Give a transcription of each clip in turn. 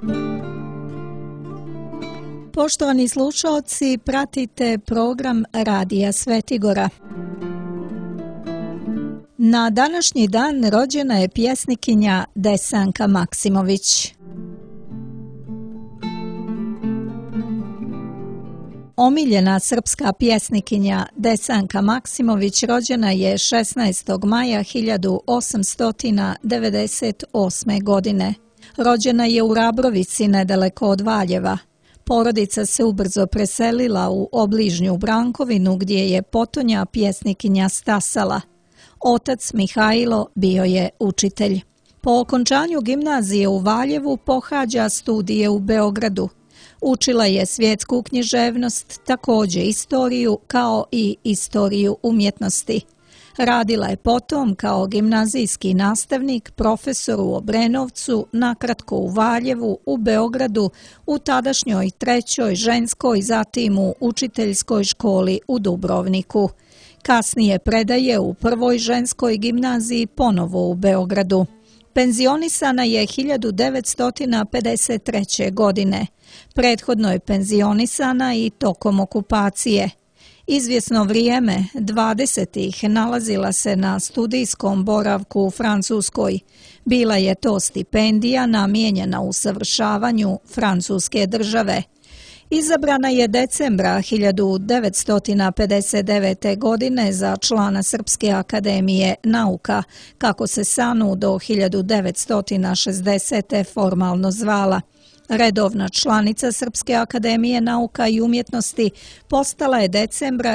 Poštovani slušaoci, pratite program Radija Svetigora. Na današnji dan rođena je pjesnikinja Desanka Maksimović. Omiljena srpska pjesnikinja Desanka Maksimović rođena je 16. maja 1898. godine. Rođena je u Rabrovici, nedaleko od Valjeva. Porodica se ubrzo preselila u obližnju Brankovinu gdje je potonja pjesnikinja stasala. Otac Mihajlo bio je učitelj. Po okončanju gimnazije u Valjevu pohađa studije u Beogradu. Učila je svjetsku književnost, također istoriju kao i istoriju umjetnosti. Radila je potom kao gimnazijski nastavnik, profesor u Obrenovcu, nakratko u Valjevu, u Beogradu, u tadašnjoj 3. ženskoj, zatim u učiteljskoj školi u Dubrovniku. Kasnije predaje u 1. ženskoj gimnaziji ponovo u Beogradu. Penzionisana je 1953. godine. Prethodno je penzionisana i tokom okupacije. Izvjesno vrijeme, 20-ih, nalazila se na studijskom boravku u Francuskoj. Bila je to stipendija namijenjena usavršavanju francuske države. Izabrana je decembra 1959. godine za člana Srpske akademije nauka, kako se SANU do 1960. formalno zvala. Redovna članica Srpske akademije nauka i umjetnosti postala je decembra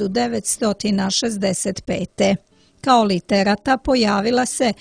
1965. Kao literata pojavila se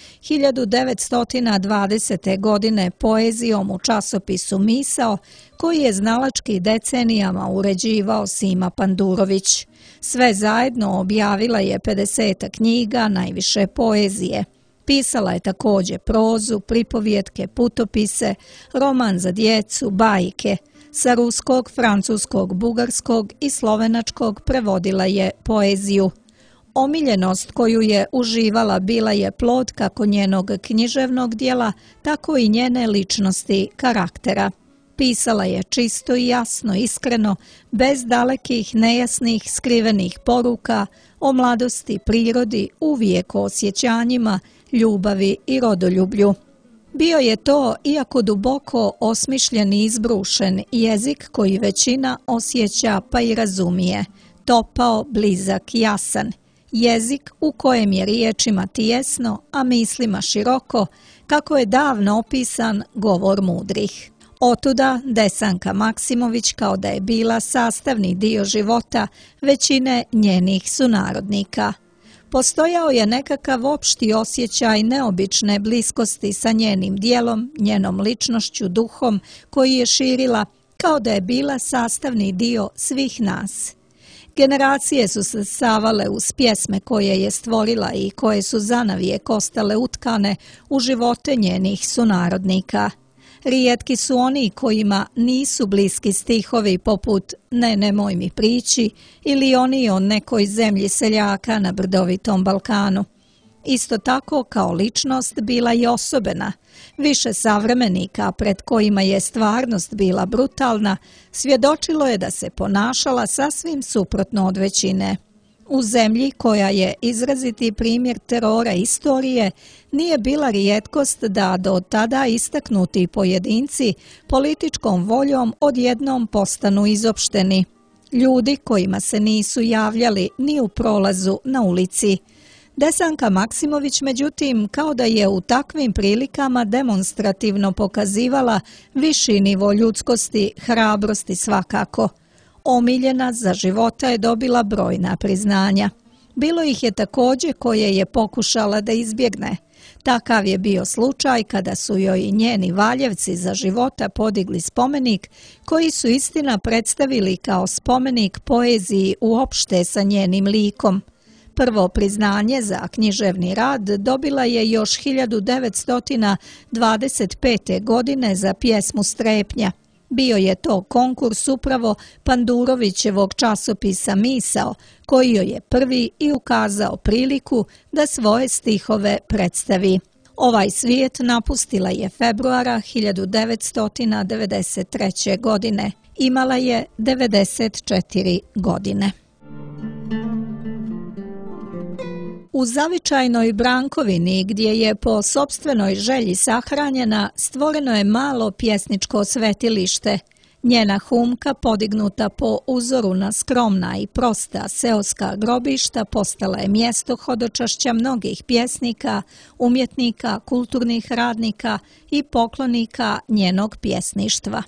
1920. godine poezijom u časopisu Misao, koji je znalački decenijama uređivao Sima Pandurović. Sve zajedno objavila je 50 knjiga, najviše poezije. Pisala je također prozu, pripovjetke, putopise, roman za djecu, bajke. Sa ruskog, francuskog, bugarskog i slovenačkog prevodila je poeziju. Omiljenost koju je uživala bila je plod kako njenog književnog djela, tako i njene ličnosti, karaktera. Pisala je čisto i jasno, iskreno, bez dalekih, nejasnih, skrivenih poruka, o mladosti, prirodi, uvijek o osjećanjima, ljubavi i rodoljublju. Bio je to, iako duboko osmišljen i izbrušen, jezik koji većina osjeća pa i razumije. Topao, blizak, jasan. Jezik u kojem je riječima tijesno, a mislima široko, kako je davno opisan govor mudrih. Otuda Desanka Maksimović kao da je bila sastavni dio života većine njenih sunarodnika. Postojao je nekakav opšti osjećaj neobične bliskosti sa njenim djelom, njenom ličnošću, duhom koji je širila, kao da je bila sastavni dio svih nas. Generacije su se savale uz pjesme koje je stvorila i koje su zanavijek ostale utkane u živote njenih sunarodnika. Rijetki su oni kojima nisu bliski stihovi poput Ne, nemoj mi prići ili oni o nekoj zemlji seljaka na brdovitom Balkanu. Isto tako kao ličnost bila i osobena. Više savremenika pred kojima je stvarnost bila brutalna, svjedočilo je da se ponašala sasvim suprotno od većine. U zemlji koja je izraziti primjer terora istorije, nije bila rijetkost da do tada istaknuti pojedinci političkom voljom odjednom postanu izopšteni. Ljudi kojima se nisu javljali ni u prolazu na ulici. Desanka Maksimović, međutim, kao da je u takvim prilikama demonstrativno pokazivala viši nivo ljudskosti, hrabrosti svakako. Omiljena za života je dobila brojna priznanja. Bilo ih je također koje je pokušala da izbjegne. Takav je bio slučaj kada su joj i njeni Valjevci za života podigli spomenik, koji su istina predstavili kao spomenik poeziji uopšte sa njenim likom. Prvo priznanje za književni rad dobila je još 1925. godine za pjesmu Strepnja. Bio je to konkurs upravo Pandurovićevog časopisa Misao, koji joj je prvi i ukazao priliku da svoje stihove predstavi. Ovaj svijet napustila je februara 1993. godine. Imala je 94 godine. U zavičajnoj Brankovini, gdje je po sopstvenoj želji sahranjena, stvoreno je malo pjesničko svetilište. Njena humka, podignuta po uzoru na skromna i prosta seoska grobišta, postala je mjesto hodočašća mnogih pjesnika, umjetnika, kulturnih radnika i poklonika njenog pjesništva.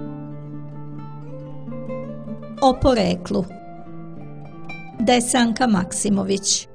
O poreklu. Desanka Maksimović.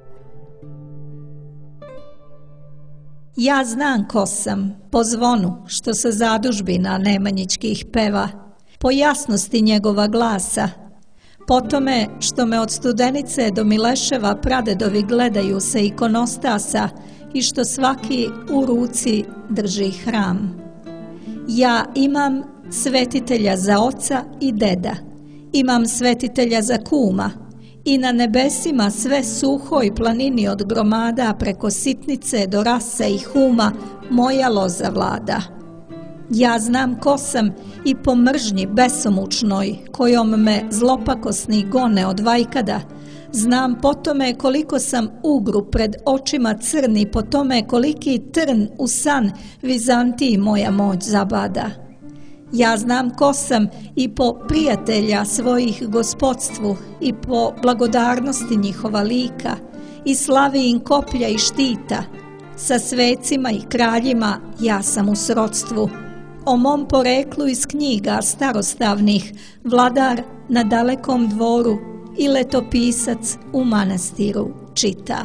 Ja znam ko sam, po zvonu što sa zadužbina Nemanjićkih peva, po jasnosti njegova glasa, po tome što me od Studenice do Mileševa pradedovi gledaju sa ikonostasa i što svaki u ruci drži hram. Ja imam svetitelja za oca i deda, imam svetitelja za kuma, i na nebesima sve suhoj planini od gromada preko sitnice do rase i huma moja loza vlada. Ja znam ko sam i po mržnji besomučnoj kojom me zlopakosni gone od vajkada, znam po tome koliko sam ugru pred očima crni, po tome koliki trn u san Vizantiji moja moć zabada. Ja znam ko sam i po prijatelja svojih gospodstvu i po blagodarnosti njihova lika i slavi im koplja i štita. Sa svecima i kraljima ja sam u srodstvu. O mom poreklu iz knjiga starostavnih vladar na dalekom dvoru i letopisac u manastiru čita.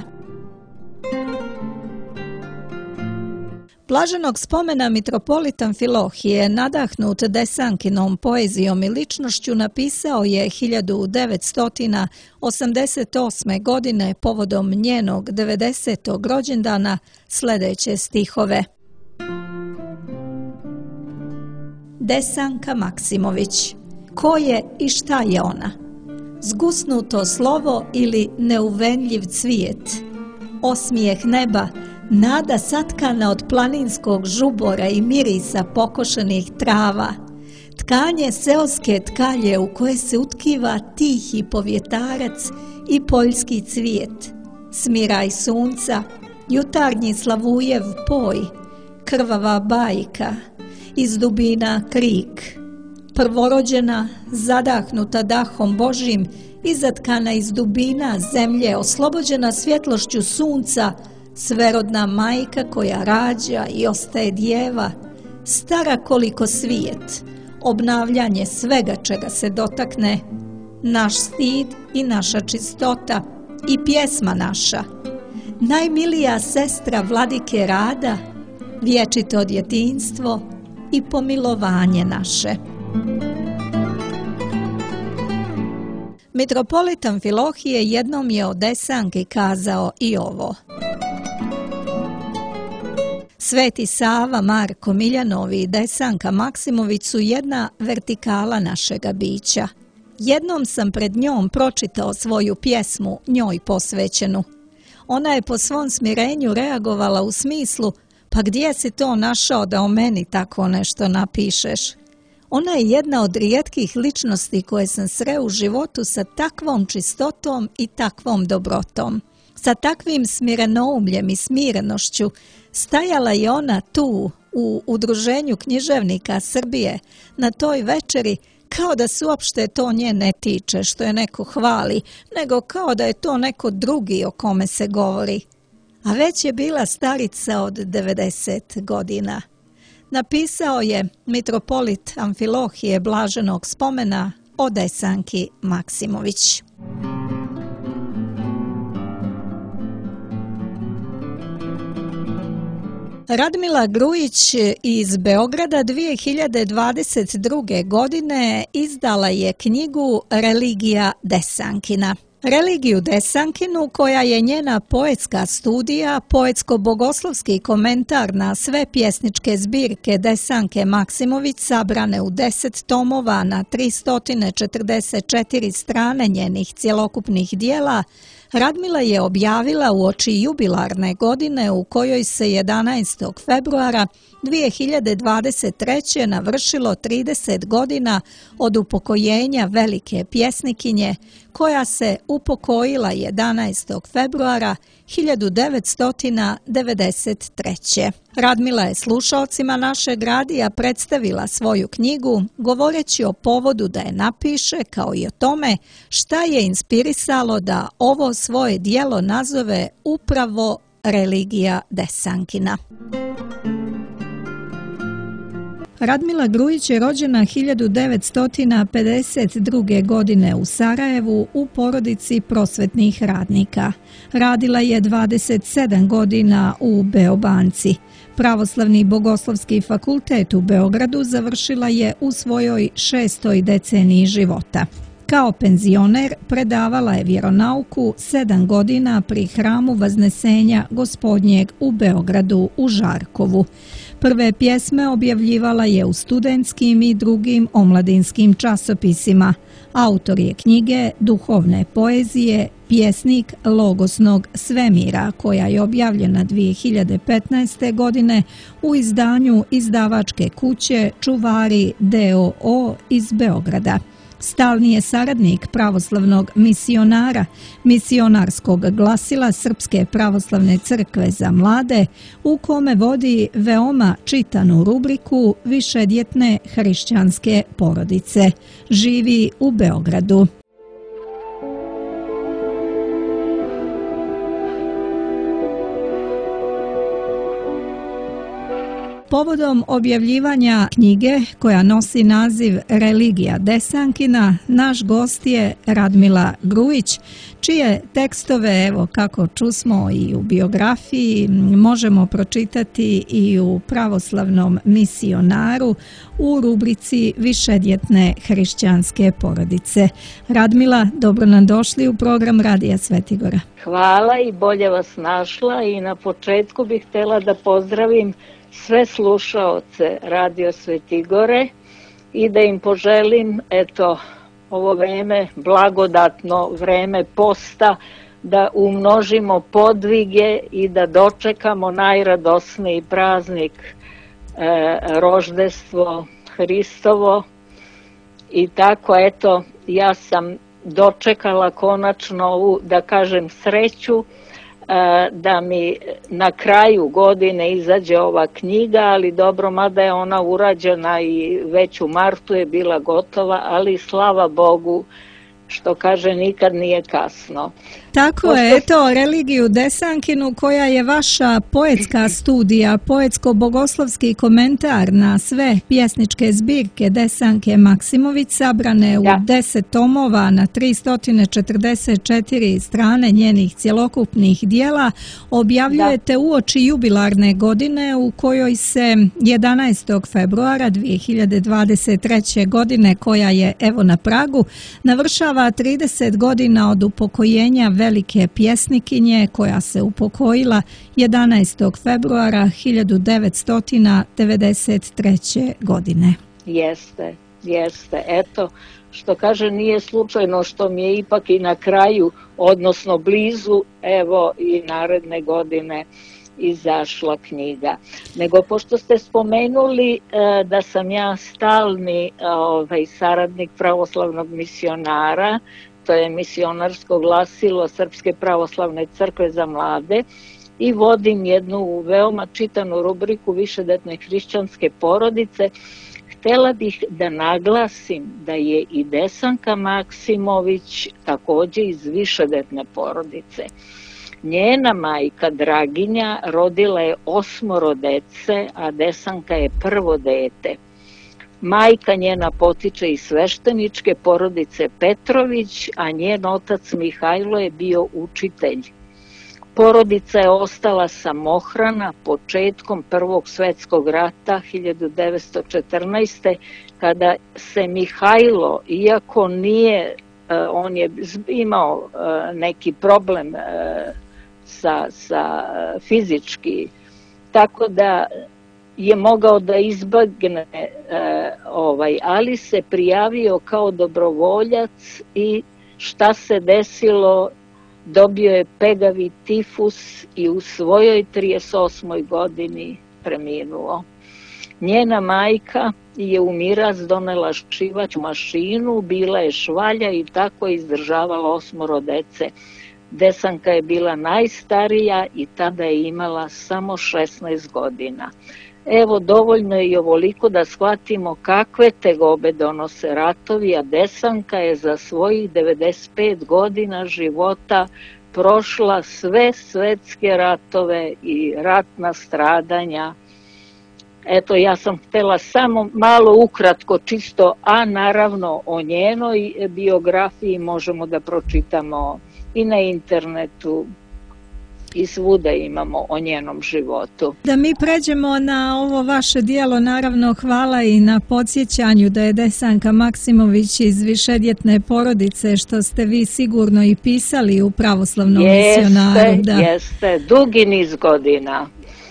Blaženog spomena mitropolita Amfilohije, nadahnut Desankinom poezijom i ličnošću, napisao je 1988. godine povodom njenog 90. rođendana sljedeće stihove. Desanka Maksimović. Ko je i šta je ona? Zgusnuto slovo ili neuvenljiv cvijet? Osmijeh neba, nada satkana od planinskog žubora i mirisa pokošenih trava, tkanje seoske tkalje u koje se utkiva tihi povjetarac i poljski cvijet, smiraj sunca, jutarnji Slavujev poj, krvava bajka, iz dubina krik, prvorođena, zadahnuta dahom Božim, izatkana iz dubina zemlje, oslobođena svjetlošću sunca, sverodna majka koja rađa i ostaje djeva, stara koliko svijet, obnavljanje svega čega se dotakne, naš stid i naša čistota i pjesma naša, najmilija sestra vladike rada, vječito djetinjstvo i pomilovanje naše. Mitropolit Amfilohije jednom je o Desanki kazao i ovo. Sveti Sava, Marko Miljanovi i Desanka Maksimović su jedna vertikala našega bića. Jednom sam pred njom pročitao svoju pjesmu, njoj posvećenu. Ona je po svom smirenju reagovala u smislu: pa gdje si to našao da o meni tako nešto napišeš? Ona je jedna od rijetkih ličnosti koje sam sreo u životu sa takvom čistotom i takvom dobrotom. Sa takvim smirenoumljem i smirenošću stajala je ona tu u Udruženju književnika Srbije na toj večeri, kao da se uopšte to nje ne tiče što je neko hvali, nego kao da je to neko drugi o kome se govori. A već je bila starica od 90 godina. Napisao je mitropolit Amfilohije blaženog spomena o Desanki Maksimović. Radmila Grujić iz Beograda 2022. godine izdala je knjigu Religija Desankina. Religiju Desankinu, koja je njena poetska studija, poetsko-bogoslovski komentar na sve pjesničke zbirke Desanke Maksimović sabrane u 10 tomova na 344 strane njenih cjelokupnih dijela, Radmila je objavila uoči jubilarne godine u kojoj se 11. februara 2023. navršilo 30 godina od upokojenja velike pjesnikinje koja se upokojila 11. februara 1993. Radmila je slušaocima našeg radija predstavila svoju knjigu govoreći o povodu da je napiše kao i o tome šta je inspirisalo da ovo svoje dijelo nazove upravo Religija Desankina. Radmila Grujić je rođena 1952. godine u Sarajevu u porodici prosvetnih radnika. Radila je 27 godina u Beobanci. Pravoslavni bogoslovski fakultet u Beogradu završila je u svojoj 6. deceniji života. Kao penzioner predavala je vjeronauku 7 godina pri Hramu Vaznesenja Gospodnjeg u Beogradu u Žarkovu. Prve pjesme objavljivala je u studentskim i drugim omladinskim časopisima. Autor je knjige duhovne poezije Pjesnik logosnog svemira, koja je objavljena 2015. godine u izdanju izdavačke kuće Čuvari d.o.o. iz Beograda. Stalni je saradnik pravoslavnog misionara, misionarskog glasila Srpske pravoslavne crkve za mlade, u kome vodi veoma čitanu rubriku Višedjetne hrišćanske porodice. Živi u Beogradu. Povodom objavljivanja knjige koja nosi naziv Religija Desankina, naš gost je Radmila Grujić, čije tekstove, evo kako čusmo i u biografiji, možemo pročitati i u pravoslavnom misionaru u rubrici Višedjetne hrišćanske porodice. Radmila, dobro nam došli u program Radija Svetigora. Hvala i bolje vas našla i na početku bih htjela da pozdravim sve slušaoce Radio Svetigore i da im poželim, ovo vreme, blagodatno vreme posta, da umnožimo podvige i da dočekamo najradosniji praznik, roždestvo Hristovo. I tako, ja sam dočekala konačno ovu, da kažem, sreću da mi na kraju godine izađe ova knjiga, ali dobro, mada je ona urađena i već u martu je bila gotova, ali slava Bogu, što kaže, nikad nije kasno. Tako je, Religiju Desankinu, koja je vaša poetska studija, poetsko-bogoslovski komentar na sve pjesničke zbirke Desanke Maksimović, sabrane u 10 tomova na 344 strane njenih cjelokupnih dijela, objavljujete uoči jubilarne godine u kojoj se 11. februara 2023. godine, koja je evo na pragu, navršava 30 godina od upokojenja velike pjesnikinje koja se upokojila 11. februara 1993. godine. Jeste. Eto, što kaže, nije slučajno što mi je ipak i na kraju, odnosno blizu, evo i naredne godine izašla knjiga. Nego pošto ste spomenuli da sam ja stalni saradnik pravoslavnog misionara, to je misionarsko glasilo Srpske pravoslavne crkve za mlade, i vodim jednu veoma čitanu rubriku Višedetne hrišćanske porodice, htjela bih da naglasim da je i Desanka Maksimović također iz višedetne porodice. Njena majka Draginja rodila je 8 dece, a Desanka je prvo dete. Majka njena potiče iz svešteničke porodice Petrović, a njen otac Mihajlo je bio učitelj. Porodica je ostala samohrana početkom Prvog svjetskog rata 1914. kada se Mihajlo, iako nije on je imao neki problem sa fizički, tako da je mogao da izbegne, ali se prijavio kao dobrovoljac i šta se desilo, dobio je pegavi tifus i u svojoj 38. godini preminuo. Njena majka je u miraz donela šivaću mašinu, bila je švalja i tako je izdržavala 8 dece. Desanka je bila najstarija i tada je imala samo 16 godina. Evo, dovoljno je i ovoliko da shvatimo kakve tegobe donose ratovi, a Desanka je za svojih 95 godina života prošla sve svetske ratove i ratna stradanja. Eto, ja sam htjela samo malo ukratko čisto, a naravno o njenoj biografiji možemo da pročitamo i na internetu i svuda imamo o njenom životu. Da mi pređemo na ovo vaše dijelo, naravno hvala i na podsjećanju da je Desanka Maksimović iz višedjetne porodice, što ste vi sigurno i pisali u Pravoslavnom misionaru. Jeste, dugi niz godina.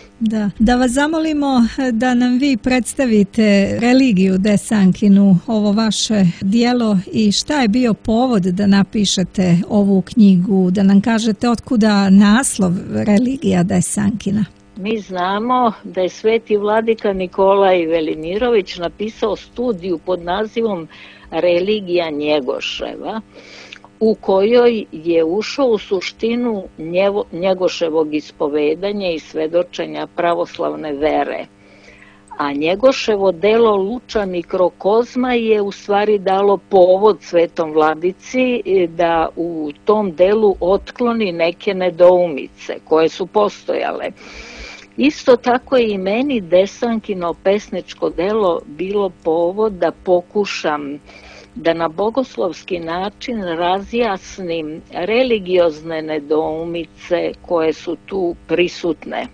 Da vas zamolimo da nam vi predstavite religiju Desankinu, ovo vaše dijelo, i šta je bio povod da napišete ovu knjigu, da nam kažete otkuda naslov Religija Desankina. Mi znamo da je sveti vladika Nikolaj Velimirović napisao studiju pod nazivom Religija Njegoševa, u kojoj je ušao u suštinu Njegoševog ispovedanja i svedočenja pravoslavne vere. A Njegoševo delo Luča mikrokozma je u stvari dalo povod svetom vladici da u tom delu otkloni neke nedoumice koje su postojale. Isto tako je i meni Desankino pesničko delo bilo povod da pokušam da na bogoslovski način razjasnim religiozne nedoumice koje su tu prisutne,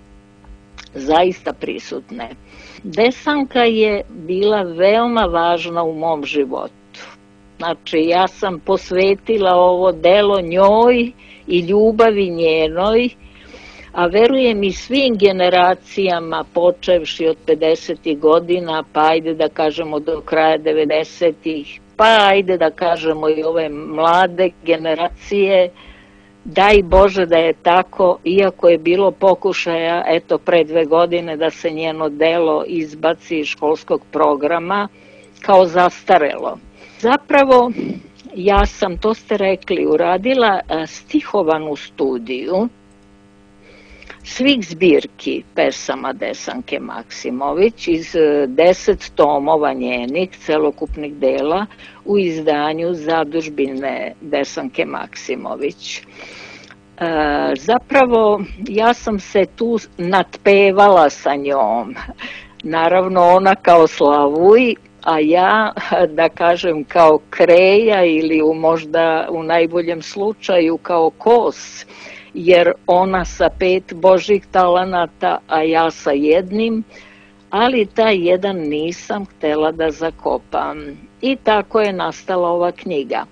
zaista prisutne. Desanka je bila veoma važna u mom životu. Znači, ja sam posvetila ovo delo njoj i ljubavi njenoj, a verujem i svim generacijama, počevši od 50. godina, pa ajde da kažemo do kraja 90. pa ajde da kažemo i ove mlade generacije, daj Bože da je tako, iako je bilo pokušaja, eto, pre 2 godine da se njeno delo izbaci iz školskog programa kao zastarelo. Zapravo, ja sam, to ste rekli, uradila stihovanu studiju svih zbirki pesama Desanke Maksimović iz 10 tomova njenih celokupnih dela u izdanju Zadužbine Desanke Maksimović. Zapravo, ja sam se tu natpevala sa njom. Naravno, ona kao Slavuj, a ja, da kažem, kao Kreja ili možda u najboljem slučaju kao Kos, jer ona sa 5 Božjih talenata, a ja sa 1, ali taj jedan nisam htela da zakopam. I tako je nastala ova knjiga.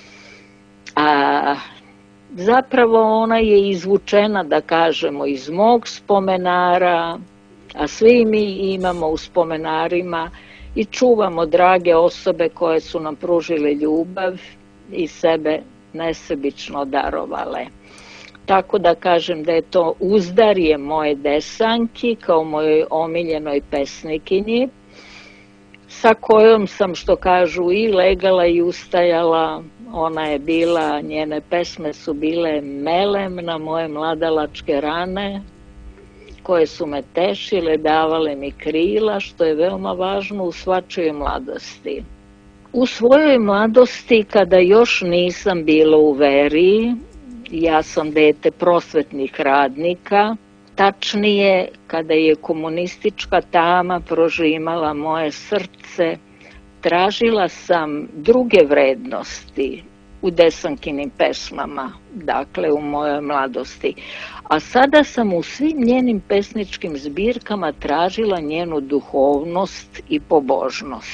Zapravo ona je izvučena, da kažemo, iz mog spomenara, a svi mi imamo u spomenarima i čuvamo drage osobe koje su nam pružile ljubav i sebe nesebično darovale. Tako da kažem da je to uzdarje moje Desanki kao mojoj omiljenoj pesnikinji, sa kojom sam, što kažu, i legala i ustajala. Ona je bila, njene pesme su bile melem na moje mladalačke rane, koje su me tešile, davale mi krila, što je veoma važno u svačijoj mladosti. U svojoj mladosti, kada još nisam bila u veri, ja sam dete prosvetnih radnika, tačnije kada je komunistička tama prožimala moje srce, tražila sam druge vrednosti u Desankinim pesmama, dakle u mojoj mladosti. A sada sam u svim njenim pesničkim zbirkama tražila njenu duhovnost i pobožnost.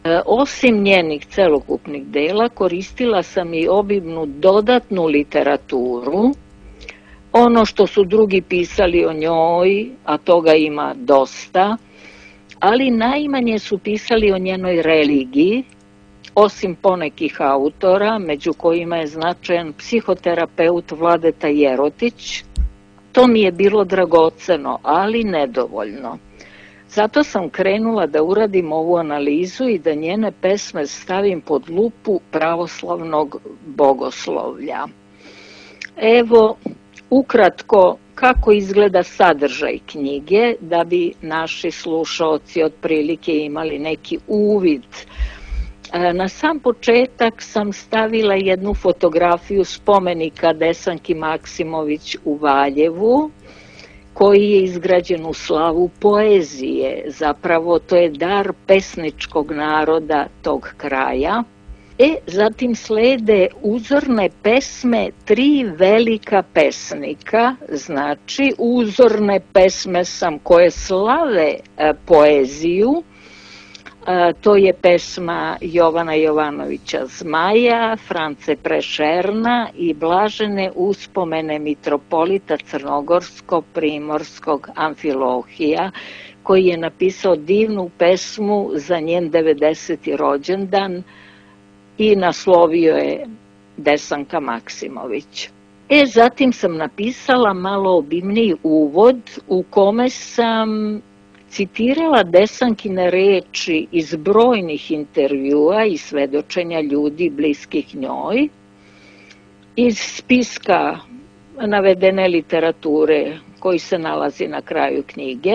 Osim njenih celokupnih dela, koristila sam i obimnu dodatnu literaturu, ono što su drugi pisali o njoj, a toga ima dosta, ali najmanje su pisali o njenoj religiji, osim ponekih autora, među kojima je značajan psihoterapeut Vladeta Jerotić. To mi je bilo dragoceno, ali nedovoljno. Zato sam krenula da uradim ovu analizu i da njene pesme stavim pod lupu pravoslavnog bogoslovlja. Evo, ukratko, kako izgleda sadržaj knjige, da bi naši slušaoci otprilike imali neki uvid. Na sam početak sam stavila jednu fotografiju spomenika Desanki Maksimović u Valjevu, koji je izgrađen u slavu poezije. Zapravo to je dar pesničkog naroda tog kraja. Zatim slede uzorne pesme 3 velika pesnika, znači uzorne pesme koje slave poeziju. To je pesma Jovana Jovanovića Zmaja, France Prešerna i Blažene uspomene mitropolita Crnogorsko-Primorskog Amfilohija, koji je napisao divnu pesmu za njen 90. rođendan i naslovio je Desanka Maksimović. Zatim sam napisala malo obimniji uvod u kome sam citirala Desankine reči iz brojnih intervjua i svedočenja ljudi bliskih njoj, iz spiska navedene literature koji se nalazi na kraju knjige,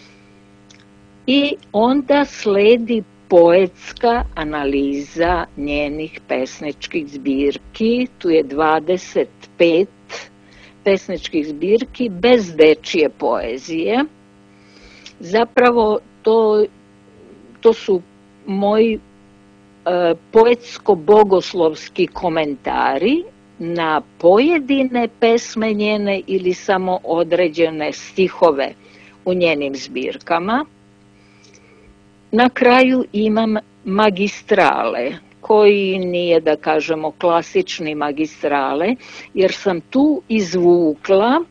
i onda sledi poetska analiza njenih pesničkih zbirki. Tu je 25 pesničkih zbirki bez dečije poezije. Zapravo to su moji poetsko-bogoslovski komentari na pojedine pesme njene ili samo određene stihove u njenim zbirkama. Na kraju imam magistrale, koji nije, da kažemo, klasični magistrale, jer sam tu izvukla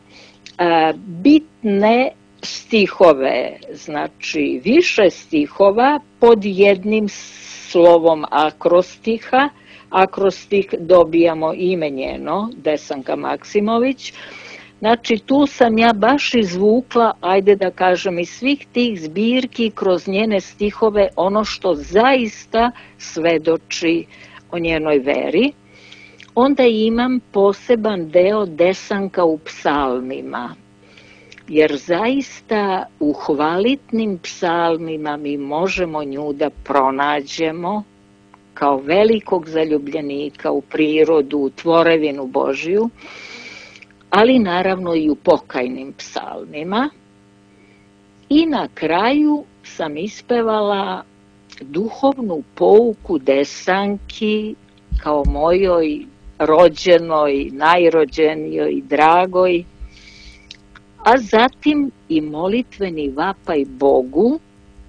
bitne stihove, znači više stihova pod jednim slovom akrostiha. Akrostih dobijamo ime njeno, Desanka Maksimović. Znači tu sam ja baš izvukla, ajde da kažem, iz svih tih zbirki kroz njene stihove ono što zaista svedoči o njenoj veri. Onda imam poseban deo Desanka u psalmima, jer zaista u hvalitnim psalmima mi možemo nju da pronađemo kao velikog zaljubljenika u prirodu, u tvorevinu Božiju, ali naravno i u pokajnim psalmima. I na kraju sam ispevala duhovnu pouku Desanki kao mojoj rođenoj, najrođenijoj, dragoj, a zatim i molitveni vapaj Bogu,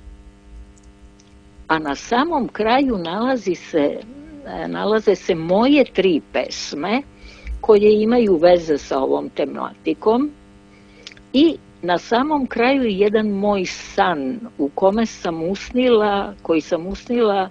a na samom kraju nalaze se moje 3 pesme koje imaju veze sa ovom tematikom, i na samom kraju jedan moj san u kome sam usnila, koji sam usnila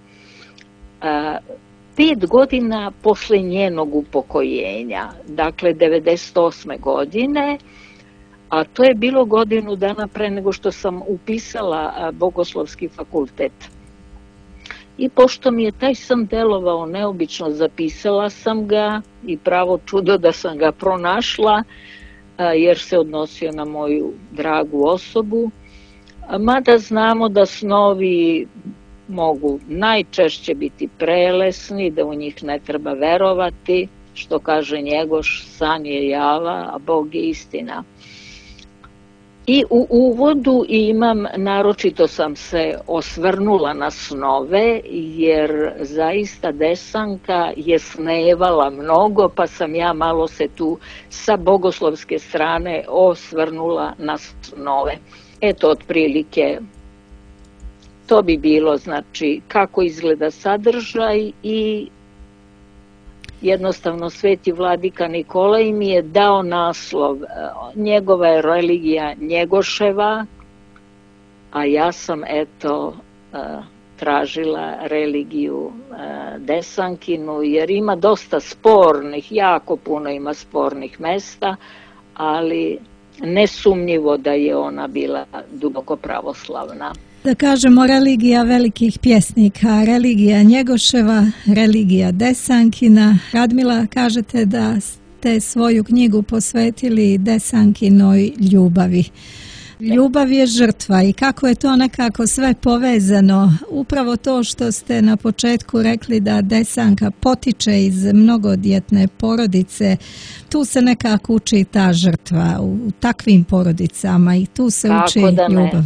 5 godina posle njenog upokojenja, dakle 98. godine, a to je bilo godinu dana pre nego što sam upisala Bogoslovski fakultet. I pošto mi je taj san delovao neobično, zapisala sam ga i pravo čudo da sam ga pronašla, jer se odnosio na moju dragu osobu. Mada znamo da snovi mogu najčešće biti prelesni, da u njih ne treba verovati, što kaže Njegoš, san je java, a Bog je istina. I u uvodu imam, naročito sam se osvrnula na snove, jer zaista Desanka je snevala mnogo, pa sam ja malo se tu sa bogoslovske strane osvrnula na snove. Eto, otprilike To bi bilo, znači, kako izgleda sadržaj i jednostavno Sveti vladika Nikolaj mi je dao naslov. Njegova je religija Njegoševa, a ja sam, tražila religiju Desankinu, jer ima dosta spornih, jako puno ima spornih mesta, ali nesumnjivo da je ona bila duboko pravoslavna. Da kažemo religija velikih pjesnika, religija Njegoševa, religija Desankina. Radmila, kažete da ste svoju knjigu posvetili Desankinoj ljubavi. Ljubav je žrtva i kako je to nekako sve povezano. Upravo to što ste na početku rekli da Desanka potiče iz mnogodjetne porodice, tu se nekako uči ta žrtva u takvim porodicama i tu se uči ljubav.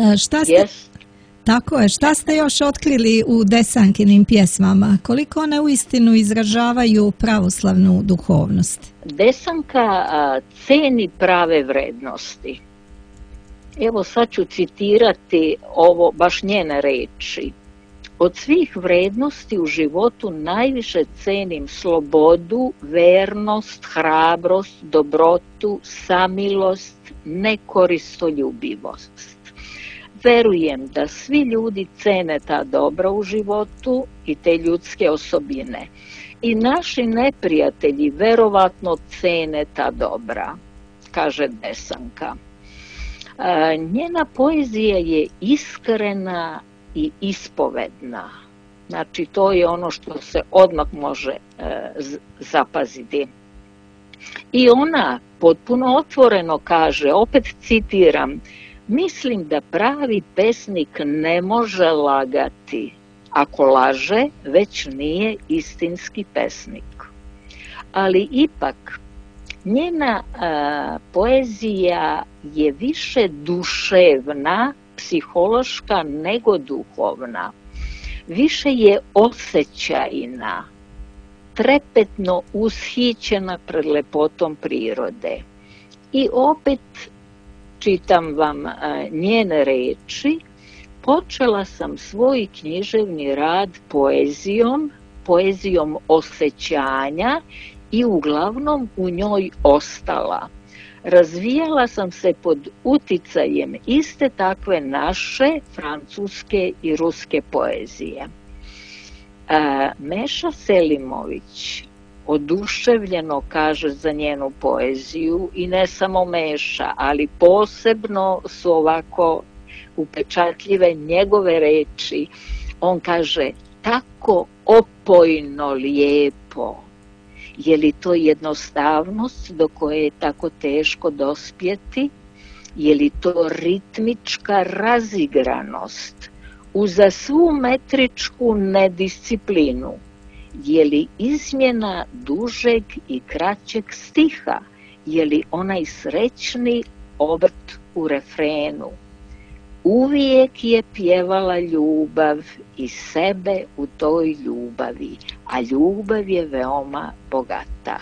Tako je, šta ste još otkrili u Desankinim pjesmama? Koliko one uistinu izražavaju pravoslavnu duhovnost? Desanka ceni prave vrednosti. Evo sad ću citirati ovo, baš njene reči. Od svih vrednosti u životu najviše cenim slobodu, vernost, hrabrost, dobrotu, samilost, nekoristoljubivost. Verujem da svi ljudi cene ta dobra u životu i te ljudske osobine. I naši neprijatelji verovatno cene ta dobra, kaže Desanka. Njena poezija je iskrena i ispovedna. Znači, to je ono što se odmah može zapaziti. I ona potpuno otvoreno kaže, opet citiram, mislim da pravi pesnik ne može lagati. Ako laže, već nije istinski pesnik. Ali ipak, njena poezija je više duševna, psihološka nego duhovna. Više je osjećajna, trepetno ushićena pred lepotom prirode. I opet čitam vam njene reči. Počela sam svoj književni rad poezijom osjećanja i uglavnom u njoj ostala. Razvijala sam se pod uticajem iste takve naše francuske i ruske poezije. Meša Selimović oduševljeno kaže za njenu poeziju i ne samo Meša, ali posebno su ovako upečatljive njegove reči. On kaže, tako opojno lijepo. Je li to jednostavnost do koje je tako teško dospjeti? Je li to ritmička razigranost uza svu metričku nedisciplinu? Je li izmjena dužeg i kraćeg stiha? Je li onaj srećni obrt u refrenu? Uvijek je pjevala ljubav i sebe u toj ljubavi, a ljubav je veoma bogata.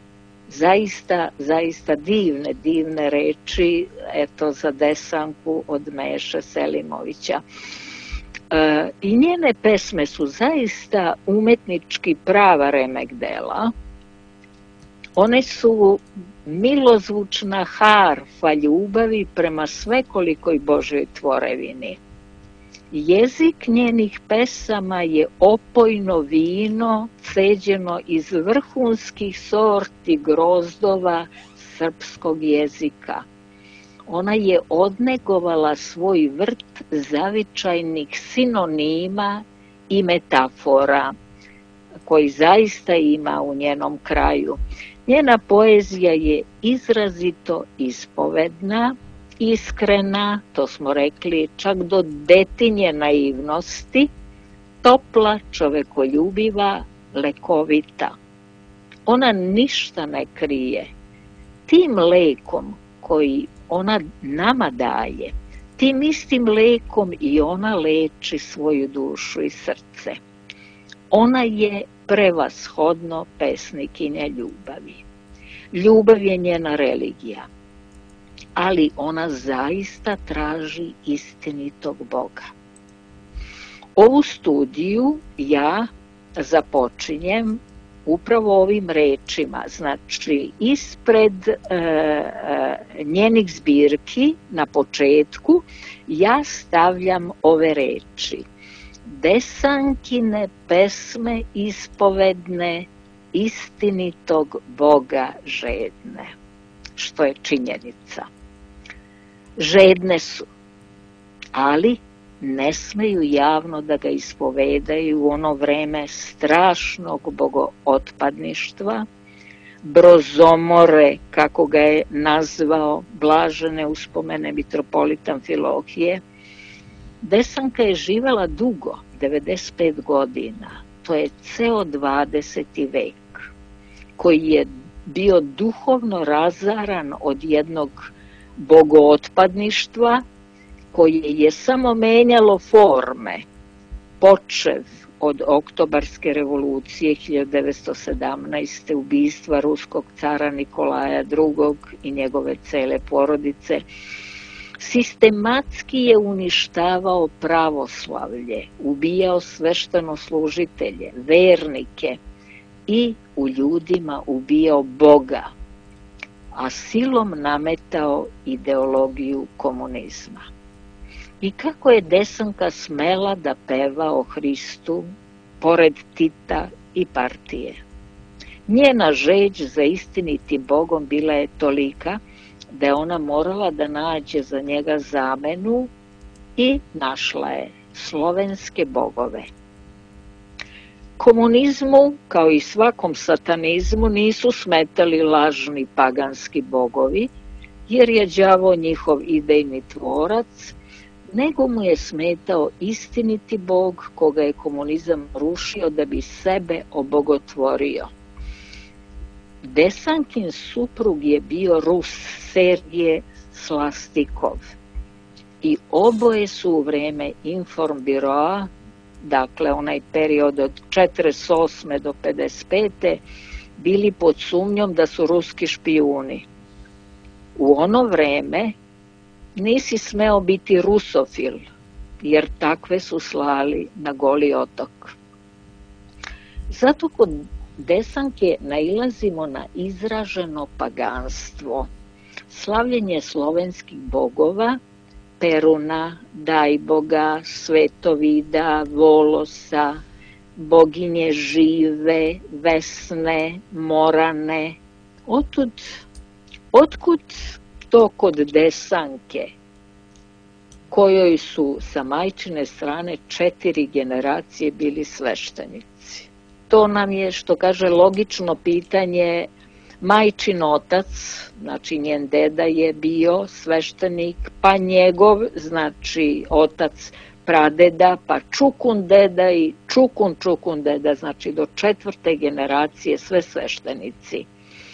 Zaista divne reči, eto, za Desanku od Meše Selimovića. I njene pesme su zaista umetnički prava remek dela. One su milozvučna harfa ljubavi prema svekolikoj Božjoj tvorevini. Jezik njenih pesama je opojno vino ceđeno iz vrhunskih sorti grozdova srpskog jezika. Ona je odnegovala svoj vrt zavičajnih sinonima i metafora, koji zaista ima u njenom kraju. Njena poezija je izrazito ispovedna, iskrena, to smo rekli, čak do detinje naivnosti, topla, čovekoljubiva, lekovita. Ona ništa ne krije. Tim lekom koji ona nama daje, tim istim lekom i ona leči svoju dušu i srce. Ona je prevashodno pesnikinja ljubavi. Ljubav je njena religija, ali ona zaista traži istinitog Boga. Ovu studiju ja započinjem upravo ovim rečima, znači ispred njenih zbirki na početku ja stavljam ove reči: Desankine pesme ispovedne, istinitog Boga žedne, što je činjenica. Žedne su, ali ne smeju javno da ga ispovedaju u ono vreme strašnog bogootpadništva, brozomore, kako ga je nazvao blažene uspomene mitropolita Amfilohije. Desanka je živela dugo, 95 godina, to je ceo 20. vek, koji je bio duhovno razaran od jednog bogootpadništva, koje je samo menjalo forme, počev od Oktobarske revolucije 1917. ubistva ruskog cara Nikolaja II. I njegove cele porodice. Sistematski je uništavao pravoslavlje, ubijao sveštenoslужitelje, vernike i u ljudima ubijao Boga, a silom nametao ideologiju komunizma. I kako je Desanka smela da peva o Hristu pored Tita i partije. Njena žeđ za istinitim Bogom bila je tolika da je ona morala da nađe za njega zamenu i našla je slovenske bogove. Komunizmu, kao i svakom satanizmu, nisu smetali lažni paganski bogovi, jer je đavo njihov idejni tvorac, nego mu je smetao istiniti Bog koga je komunizam rušio da bi sebe obogotvorio. Desankin suprug je bio Rus Sergije Slastikov i oboje su u vreme Informbiroa, dakle onaj period od 48. do 55. bili pod sumnjom da su ruski špijuni. U ono vreme nisi smeo biti rusofil, jer takve su slali na Goli otok. Zato kod Desanke nailazimo na izraženo paganstvo, slavljenje slovenskih bogova, Peruna, Dajboga, Svetovida, Volosa, boginje Žive, Vesne, Morane. Otkud to kod Desanke, kojoj su sa majčine strane 4 generacije bili sveštenici? To nam je, što kaže, logično pitanje. Majčin otac, znači njen deda je bio sveštenik, pa njegov, znači otac pradeda, pa čukun deda i čukun deda, znači do 4. generacije sve sveštenici.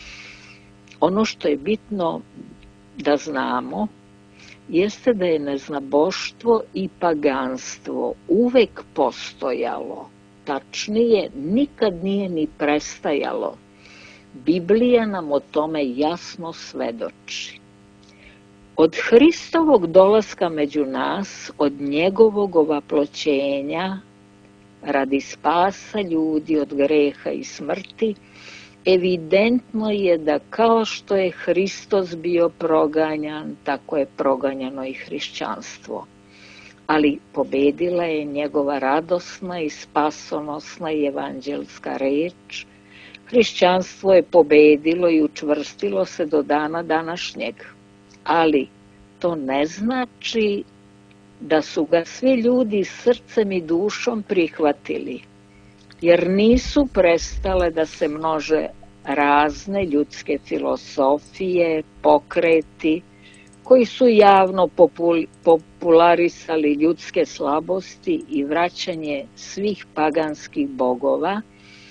Ono što je bitno da znamo jeste da je neznaboštvo i paganstvo uvek postojalo, tačnije nikad nije ni prestajalo. Biblija nam o tome jasno svedoči. Od Hristovog dolaska među nas, od njegovog ovaploćenja, radi spasa ljudi od greha i smrti, evidentno je da kao što je Hristos bio proganjan, tako je proganjano i hrišćanstvo. Ali pobedila je njegova radosna i spasonosna i evanđelska reč. Hrišćanstvo je pobedilo i učvrstilo se do dana današnjeg. Ali to ne znači da su ga svi ljudi srcem i dušom prihvatili, jer nisu prestale da se množe razne ljudske filosofije, pokreti, koji su javno popularisali ljudske slabosti i vraćanje svih paganskih bogova.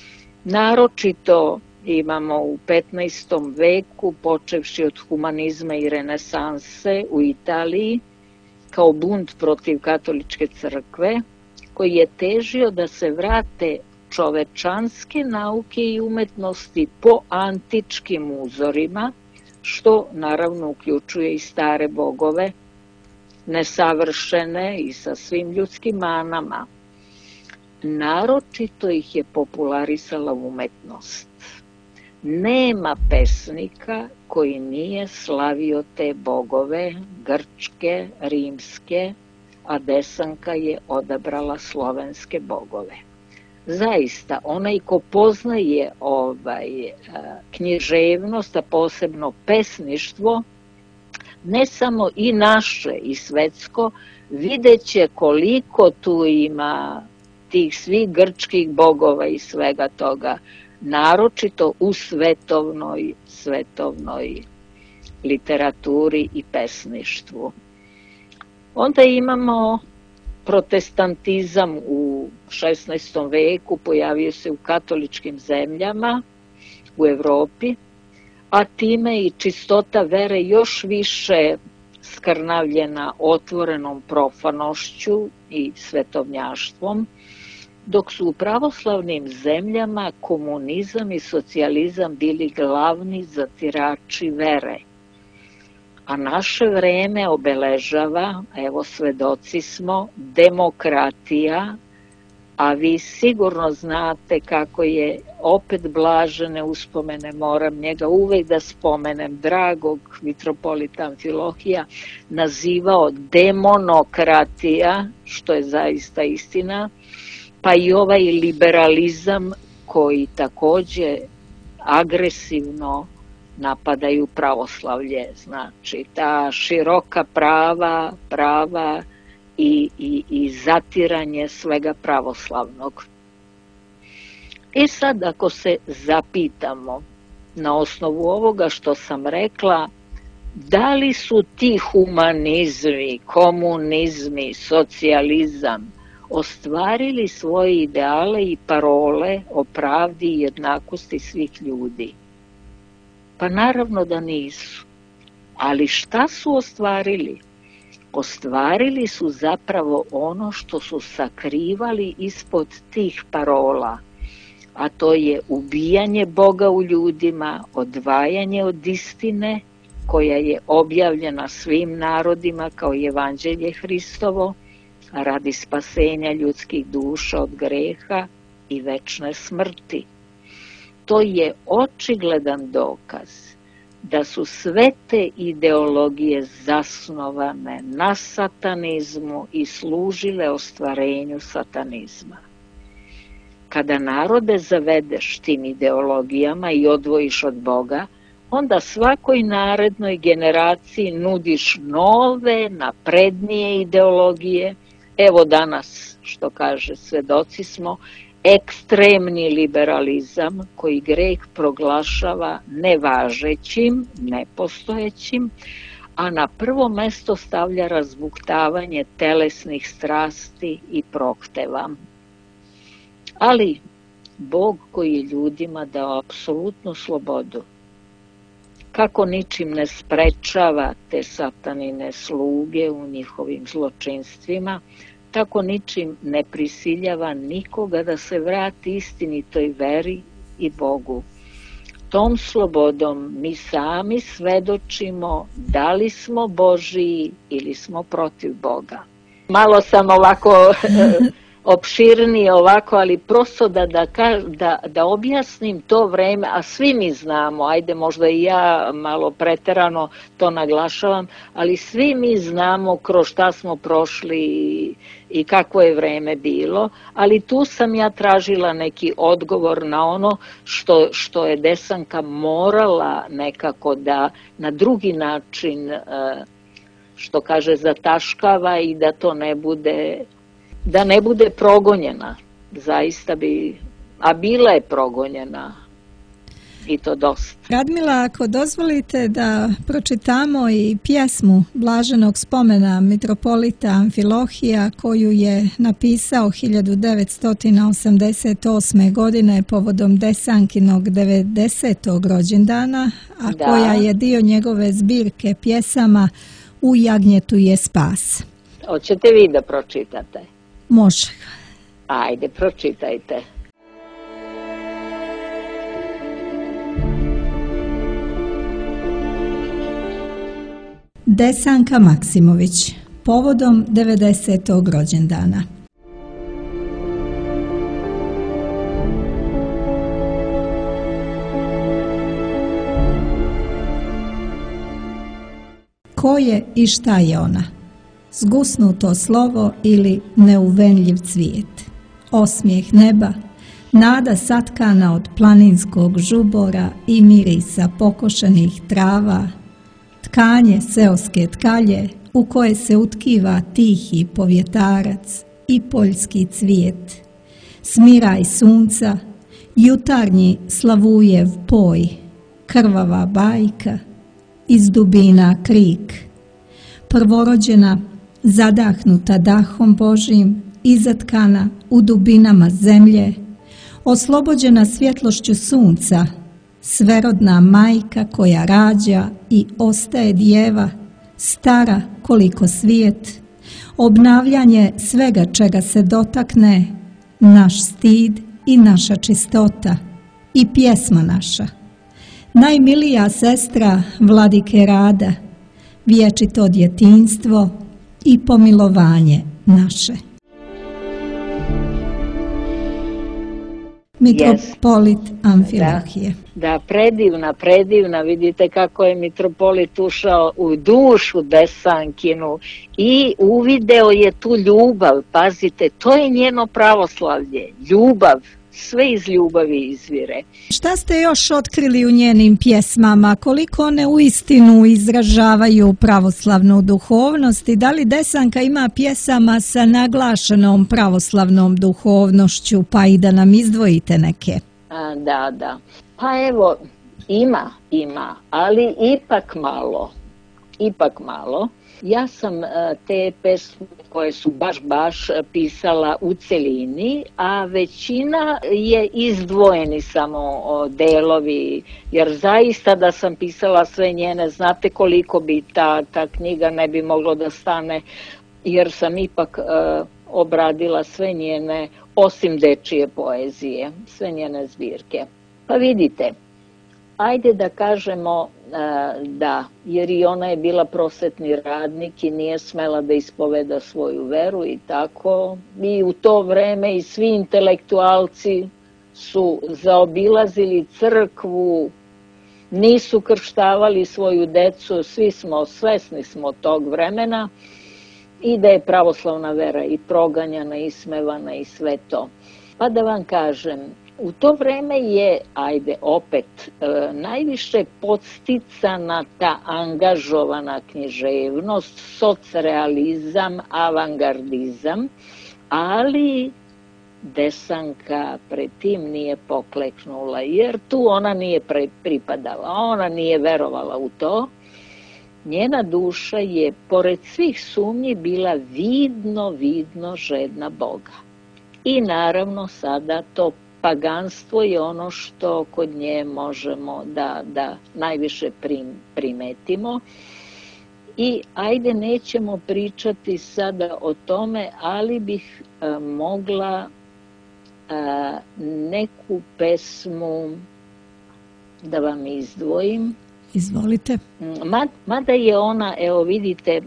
Naročito imamo u 15. veku, počevši od humanizma i renesanse u Italiji, kao bunt protiv katoličke crkve, koji je težio da se vrate čovečanske nauke i umetnosti po antičkim uzorima, što naravno uključuje i stare bogove, nesavršene i sa svim ljudskim manama. naročito ih je popularisala umetnost. Nema pesnika koji nije slavio te bogove, grčke, rimske, a Desanka je odabrala slovenske bogove. Zaista, onaj ko poznaje književnost, a posebno pesništvo, ne samo i naše i svetsko, videće koliko tu ima tih svih grčkih bogova i svega toga, naročito u svetovnoj literaturi i pesništvu. Onda imamo protestantizam u 16. veku, pojavio se u katoličkim zemljama u Evropi, a time i čistota vere još više skrnavljena otvorenom profanošću i svetovnjaštvom, dok su u pravoslavnim zemljama komunizam i socijalizam bili glavni zatirači vere. A naše vreme obeležava, evo svedoci smo, demokratija, a vi sigurno znate kako je opet blažene uspomene, moram njega uvek da spomenem, dragog mitropolita Amfilohija, nazivao demonokratija, što je zaista istina, pa i ovaj liberalizam koji takođe agresivno napadaju pravoslavlje, znači ta široka prava i zatiranje svega pravoslavnog. I sad ako se zapitamo na osnovu ovoga što sam rekla, da li su ti humanizmi, komunizmi, socijalizam ostvarili svoje ideale i parole o pravdi i jednakosti svih ljudi? Pa naravno da nisu. Ali šta su ostvarili? Ostvarili su zapravo ono što su sakrivali ispod tih parola, a to je ubijanje Boga u ljudima, odvajanje od istine koja je objavljena svim narodima kao evanđelje Hristovo, radi spasenja ljudskih duša od greha i večne smrti. To je očigledan dokaz da su sve te ideologije zasnovane na satanizmu i služile ostvarenju satanizma. Kada narode zavedeš tim ideologijama i odvojiš od Boga, onda svakoj narednoj generaciji nudiš nove, naprednije ideologije. Evo danas, što kaže, svedoci smo, ekstremni liberalizam koji greh proglašava nevažećim, nepostojećim, a na prvo mesto stavlja razbuktavanje telesnih strasti i prohteva. Ali Bog koji je ljudima dao apsolutnu slobodu, kako ničim ne sprečava te satanine sluge u njihovim zločinstvima, tako ničim ne prisiljava nikoga da se vrati istinitoj veri i Bogu. Tom slobodom mi sami svedočimo da li smo Božiji ili smo protiv Boga. Malo sam ovako opširnije ovako, ali prosto da objasnim to vreme, a svi mi znamo, ajde možda i ja malo preterano to naglašavam, ali svi mi znamo kroz šta smo prošli i kakvo je vreme bilo, ali tu sam ja tražila neki odgovor na ono što je Desanka morala nekako da na drugi način, što kaže, zataškava i da to ne bude progonjena, zaista a bila je progonjena i to dosta. Radmila, ako dozvolite da pročitamo i pjesmu blaženog spomena mitropolita Amfilohija koju je napisao 1988. godine povodom Desankinog 90. rođendana, a koja je dio njegove zbirke pjesama U jagnjetu je spas. Hoćete vi da pročitate? Može. Ajde, pročitajte. Desanka Maksimović, povodom 90. rođendana. Ko je i šta je ona? Zgusnuto slovo ili neuvenljiv cvijet? Osmijeh neba, nada satkana od planinskog žubora i mirisa pokošenih trava, tkanje seoske tkalje u koje se utkiva tihi povjetarac i poljski cvijet, smiraj sunca, jutarnji slavujev poj, krvava bajka, iz dubina krik, prvorođena zadahnuta dahom Božim i zatkana u dubinama zemlje, oslobođena svjetlošću sunca, sverodna majka koja rađa i ostaje djeva, stara koliko svijet, obnavljanje svega čega se dotakne, naš stid i naša čistota i pjesma naša, najmilija sestra vladike rada, vječito djetinjstvo i pomilovanje naše. Mitropolit Amfilohije. Da, predivna, vidite kako je mitropolit ušao u dušu Desankinu i uvideo je tu ljubav, pazite, to je njeno pravoslavlje, ljubav, sve iz ljubavi izvire. Šta ste još otkrili u njenim pjesmama? Koliko one uistinu izražavaju pravoslavnu duhovnost i da li Desanka ima pjesama sa naglašenom pravoslavnom duhovnošću, pa i da nam izdvojite neke? Da. Pa evo, ima, ali ipak malo. Ja sam te pesme koje su baš pisala u celini, a većina je izdvojeni samo delovi, jer zaista da sam pisala sve njene, znate koliko bi ta knjiga ne bi moglo da stane, jer sam ipak obradila sve njene, osim dečije poezije, sve njene zbirke. Pa vidite, ajde da kažemo da, jer i ona je bila prosvetni radnik i nije smela da ispoveda svoju veru i tako. I u to vreme i svi intelektualci su zaobilazili crkvu, nisu krštavali svoju decu, svesni smo tog vremena i da je pravoslavna vera i proganjana, i ismevana i sve to. Pa da vam kažem, u to vreme je, opet, najviše podsticana ta angažovana književnost, socrealizam, avangardizam, ali Desanka pred tim nije pokleknula, jer tu ona nije pripadala, ona nije verovala u to. Njena duša je, pored svih sumnji, bila vidno žedna Boga. I naravno sada to paganstvo je ono što kod nje možemo da najviše primetimo. I ajde, nećemo pričati sada o tome, ali bih mogla neku pesmu da vam izdvojim. Izvolite. Mada je ona, evo vidite,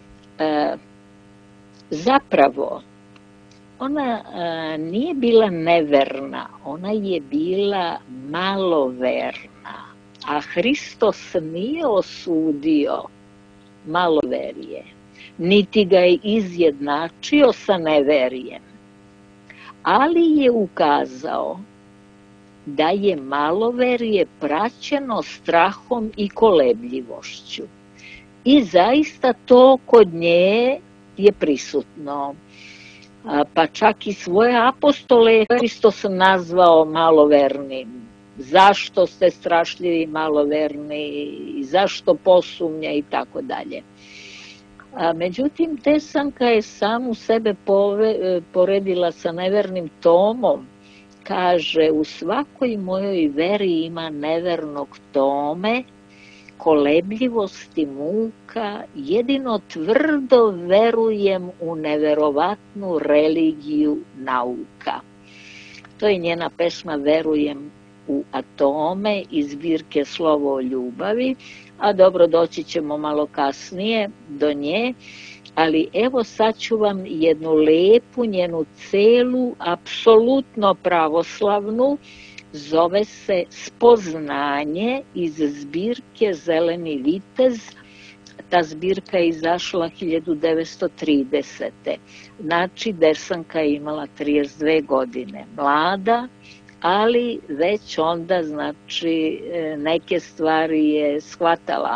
zapravo ona nije bila neverna, ona je bila maloverna, a Hristos nije osudio maloverije, niti ga je izjednačio sa neverijem, ali je ukazao da je maloverje praćeno strahom i kolebljivošću. I zaista to kod nje je prisutno. Pa čak i svoje apostole Hristos nazvao malovernim. Zašto ste strašljivi maloverni, zašto posumnja i tako dalje. Međutim, Desanka je samu sebe poredila sa nevernim Tomom. Kaže, u svakoj mojoj veri ima nevernog Tome, kolebljivost i muka, jedino tvrdo verujem u neverovatnu religiju nauka. To je njena pesma Verujem u atome iz zbirke Slovo o ljubavi, a dobro, doći ćemo malo kasnije do nje, ali evo sad ću vam jednu lepu, njenu celu, apsolutno pravoslavnu, zove se Spoznanje iz zbirke Zeleni vitez, Ta zbirka je izašla 1930. Znači, Desanka je imala 32 godine. Mlada, ali već onda, znači, neke stvari je shvatala.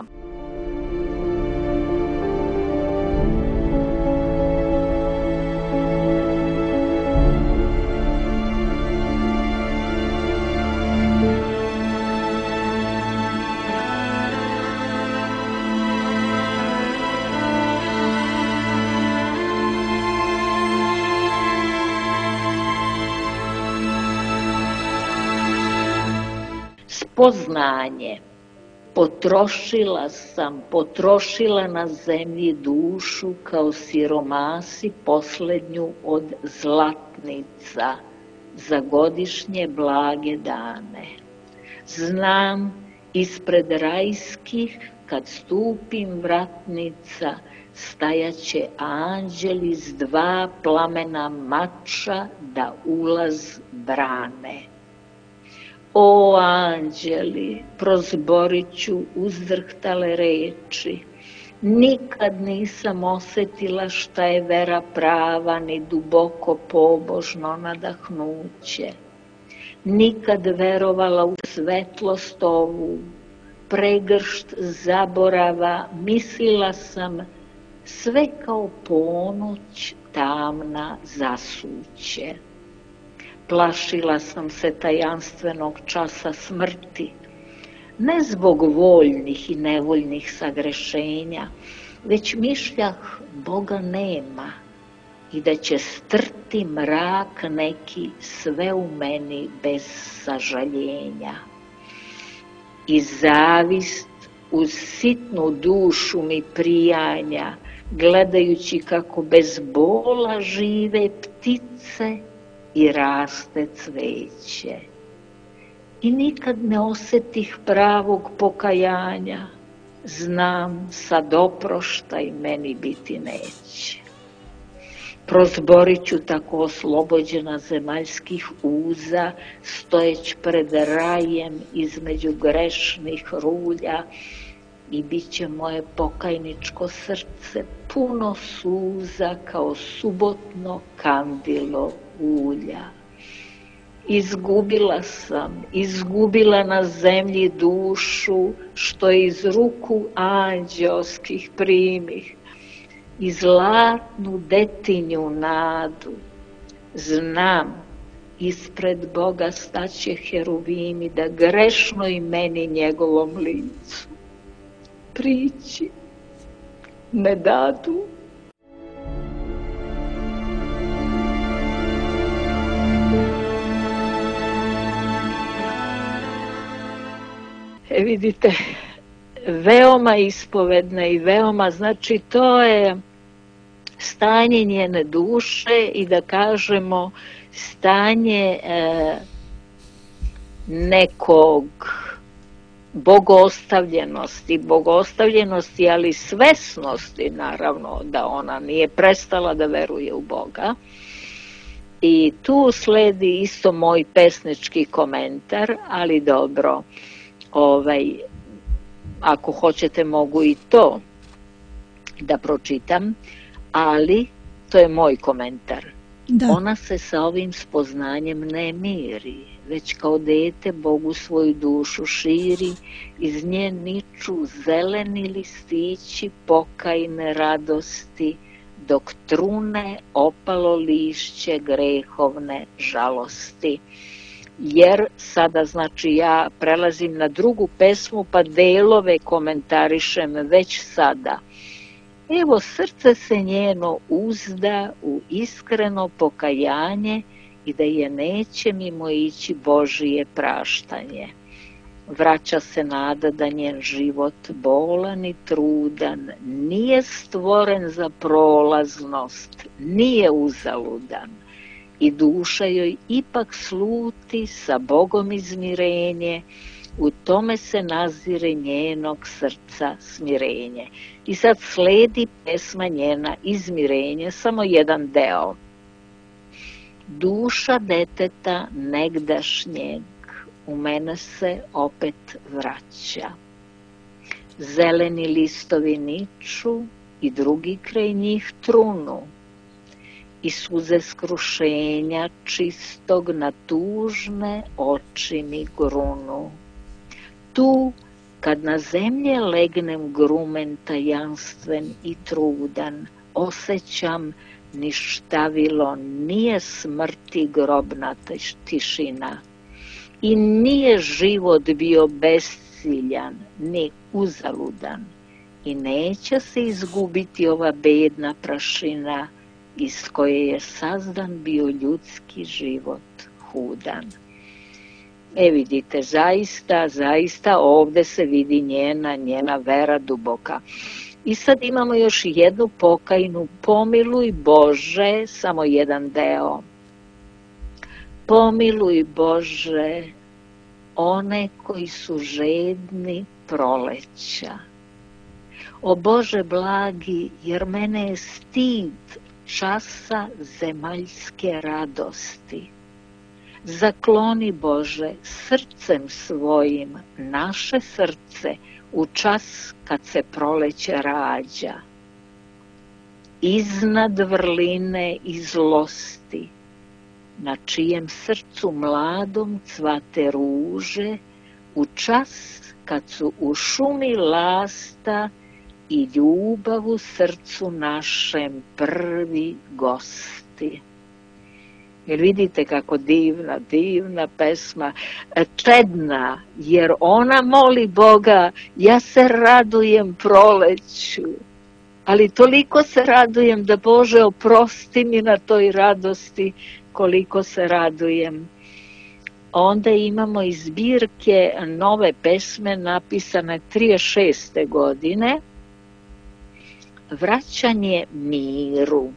Spoznanje. Potrošila na zemlji dušu kao siromasi poslednju od zlatnica za godišnje blage dane. Znam ispred rajskih, kad stupim vratnica, stajaće anđeli s 2 plamena mača da ulaz brane. O anđeli, prozborit ću uzdrhtale reči, nikad nisam osetila šta je vera prava, ni duboko pobožno nadahnuće. Nikad verovala u svetlost ovu, pregršt zaborava, mislila sam sve kao ponoć tamna zasuće. Plašila sam se tajanstvenog časa smrti, ne zbog voljnih i nevoljnih sagrešenja, već mišljah Boga nema i da će strti mrak neki sve u meni bez sažaljenja. I zavist uz sitnu dušu mi prijanja, gledajući kako bez bola žive ptice i raste cveće. I nikad ne osetih pravog pokajanja, znam sad oproštaj meni biti neće. Prozborit ću tako oslobođena zemaljskih uza, stojeć pred rajem između grešnih rulja, i bit će moje pokajničko srce puno suza kao subotno kandilo ulja. Izgubila na zemlji dušu, što iz ruku anđelskih primih, i zlatnu detinju nadu. Znam, ispred Boga staće heruvimi da grešnoj meni njegovom licu prići ne dadu. Vidite, veoma ispovedna i veoma, znači to je stanje njene duše i da kažemo stanje nekog bogostavljenosti, ali svesnosti naravno da ona nije prestala da veruje u Boga. I tu sledi isto moj pesnički komentar, ali dobro, ako hoćete mogu i to da pročitam, ali to je moj komentar. Da. Ona se sa ovim spoznanjem ne miri, već kao dete Bogu svoju dušu širi, iz nje niču zeleni listići pokajne radosti, dok trune opalo lišće grehovne žalosti. Jer sada, znači, ja prelazim na drugu pesmu, pa delove komentarišem već sada. Evo, srce se njeno uzda u iskreno pokajanje i da je neće mimo ići Božije praštanje. Vraća se nada da njen život bolan i trudan nije stvoren za prolaznost, nije uzaludan. I duša joj ipak sluti sa Bogom izmirenje, u tome se nazire njenog srca smirenje. I sad sledi pesma njena Izmirenje, samo jedan deo. Duša deteta negdašnjeg u mene se opet vraća. zeleni listovi niču i drugi kraj njih trunu, i suze skrušenja čistog na tužne oči mi grunu. Tu, kad na zemlje legnem grumen tajanstven i trudan, osjećam ništavilo, nije smrti grobna tišina i nije život bio besciljan ni uzaludan i neće se izgubiti ova bedna prašina iz koje je sazdan bio ljudski život hudan. Vidite, zaista ovdje se vidi njena vera duboka. I sad imamo još jednu pokajnu, pomiluj Bože, samo jedan deo. Pomiluj Bože one koji su žedni proleća. O Bože blagi, jer mene je stid časa zemaljske radosti. Zakloni Bože srcem svojim naše srce u čas kad se proleće rađa. Iznad vrline i zlosti, na čijem srcu mladom cvate ruže, u čas kad su u šumi lasta i ljubav u srcu našem prvi gosti. Jer vidite kako divna pesma, čedna, jer ona moli Boga, ja se radujem proleću, ali toliko se radujem da Bože oprosti mi na toj radosti koliko se radujem. Onda imamo iz zbirke nove pesme napisane 36. godine, Vraćanje miru.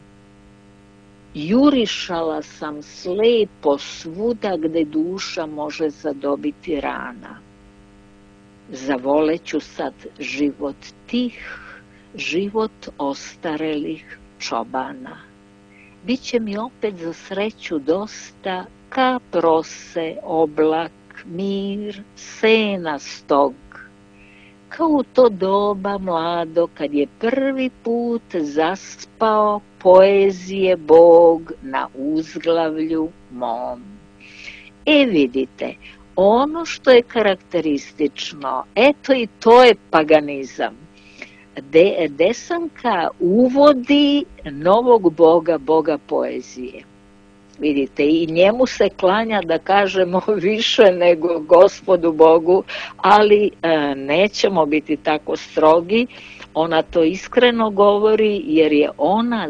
Jurišala sam slepo svuda gde duša može zadobiti rana. Zavoleću sad život tih, život ostarelih čobana. Biće mi opet za sreću dosta ka prose, oblak, mir, sena stog. Kao u to doba mlado kad je prvi put zaspao poezije Bog na uzglavlju mom. Vidite, ono što je karakteristično, eto i to je paganizam. Desanka uvodi novog Boga, Boga poezije. Vidite, i njemu se klanja, da kažemo, više nego Gospodu Bogu, ali nećemo biti tako strogi. Ona to iskreno govori jer je ona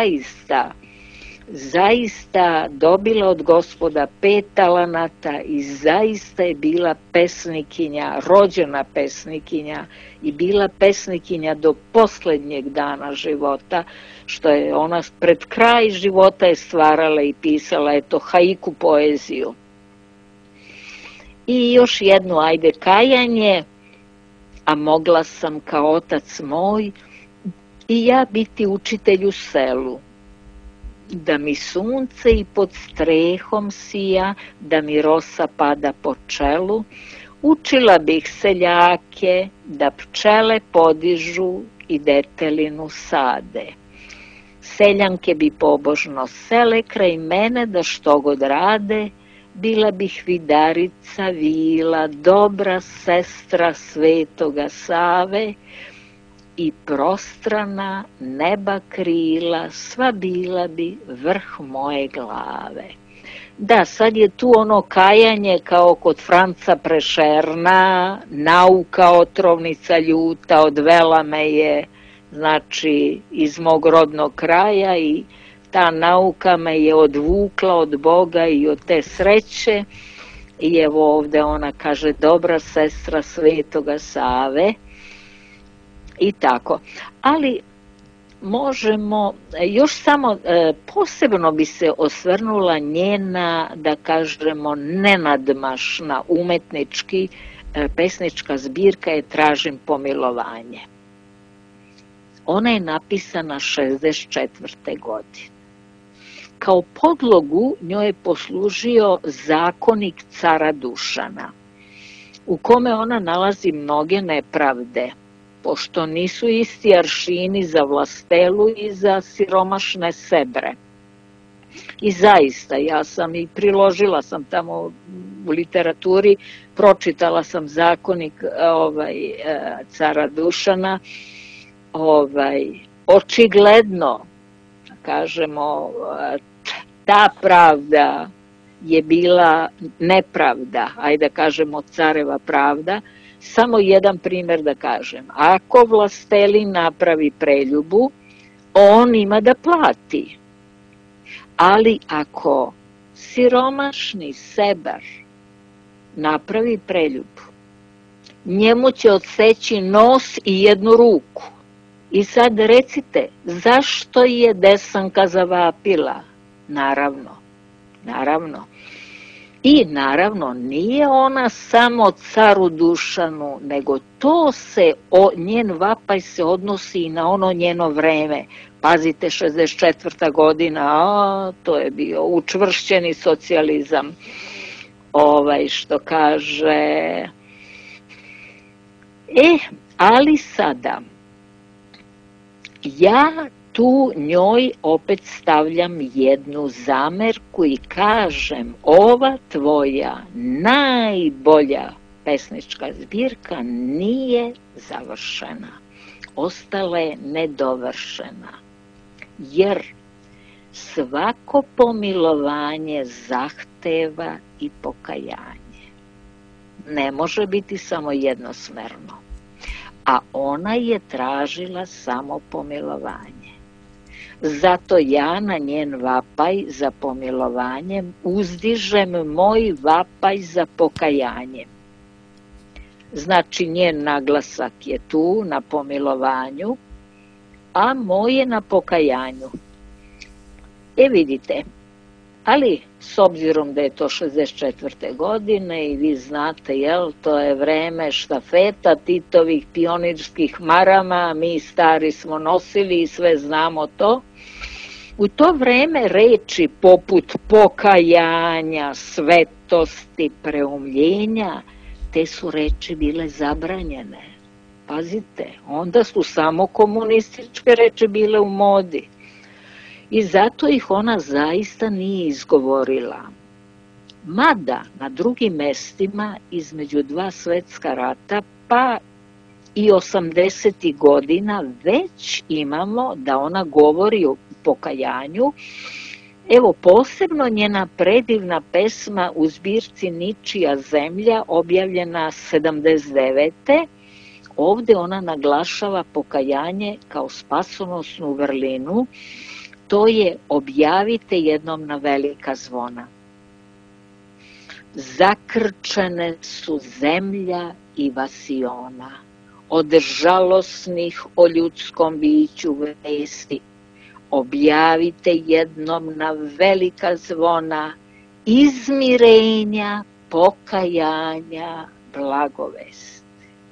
zaista dobila od Gospoda 5 talenata i zaista je bila pesnikinja, rođena pesnikinja i bila pesnikinja do posljednjeg dana života, što je ona pred kraj života je stvarala i pisala, eto, haiku poeziju. I još jedno, kajanje, a mogla sam kao otac moj i ja biti učitelj u selu. Da mi sunce i pod strehom sija, da mi rosa pada po čelu, učila bih seljake da pčele podižu i detelinu sade. Seljanke bi pobožno sele kraj mene da što god rade, bila bih vidarica vila, dobra sestra Svetoga Save i prostrana neba krila, sva bila bi vrh moje glave. Da, sad je tu ono kajanje kao kod Franca Prešerna, nauka otrovnica ljuta, odvela me je, znači, iz mog rodnog kraja i ta nauka me je odvukla od Boga i od te sreće. I evo ovde ona kaže, dobra sestra Svetoga Save i tako. Ali možemo, još samo posebno bi se osvrnula njena, da kažemo, nenadmašna umetnički pesnička zbirka je Tražim pomilovanje. Ona je napisana 64. godine. Kao podlogu njoj je poslužio zakonik cara Dušana, u kome ona nalazi mnoge nepravde. pošto nisu isti aršini za vlastelu i za siromašne sebre. I zaista, ja sam i priložila sam tamo u literaturi, pročitala sam zakonik cara Dušana, očigledno, kažemo, ta pravda je bila nepravda, ajde da kažemo careva pravda. Samo jedan primer da kažem. Ako vlastelin napravi preljubu, on ima da plati. Ali ako siromašni sebar napravi preljubu, njemu će odseći nos i jednu ruku. I sad recite, zašto je Desanka zavapila? Naravno. I naravno, nije ona samo caru Dušanu, nego njen vapaj se odnosi i na ono njeno vreme. Pazite, 64. godina, to je bio učvršćeni socijalizam, što kaže. Ali sada, ja tu njoj opet stavljam jednu zamerku i kažem, ova tvoja najbolja pesnička zbirka nije završena, ostala je nedovršena, jer svako pomilovanje zahteva i pokajanje. Ne može biti samo jednosmerno, a ona je tražila samo pomilovanje. Zato ja na njen vapaj za pomilovanjem uzdižem moj vapaj za pokajanjem. Znači, njen naglasak je tu na pomilovanju, a moj je na pokajanju. Vidite, ali s obzirom da je to 64. godine i vi znate, to je vreme štafeta Titovih pionirskih marama, mi stari smo nosili i sve znamo to. U to vreme reči poput pokajanja, svetosti, preumljenja, te su reči bile zabranjene. Pazite, onda su samo komunističke reči bile u modi. I zato ih ona zaista nije izgovorila. Mada na drugim mestima između dva svetska rata pa i 80. godina već imamo da ona govori o pokajanju. Evo, posebno njena predivna pesma u zbirci Ničija zemlja, objavljena 79. Ovde ona naglašava pokajanje kao spasonosnu vrlinu. To je objavite jednom na velika zvona. Zakrčene su zemlja i vasiona, od žalosnih o ljudskom biću vesti. Objavite jednom na velika zvona, izmirenja, pokajanja, blagovesti.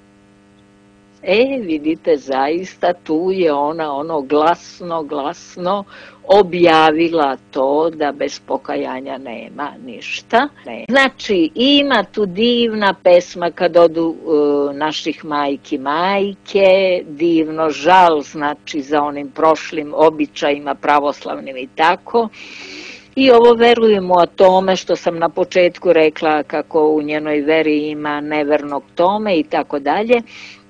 Vidite, zaista tu je ona glasno objavila to da bez pokajanja nema ništa. Znači, ima tu divna pesma kad odu naših majke, divno žal, znači za onim prošlim običajima pravoslavnim i tako. I ovo verujemo o tome što sam na početku rekla kako u njenoj veri ima nevernog tome i tako dalje.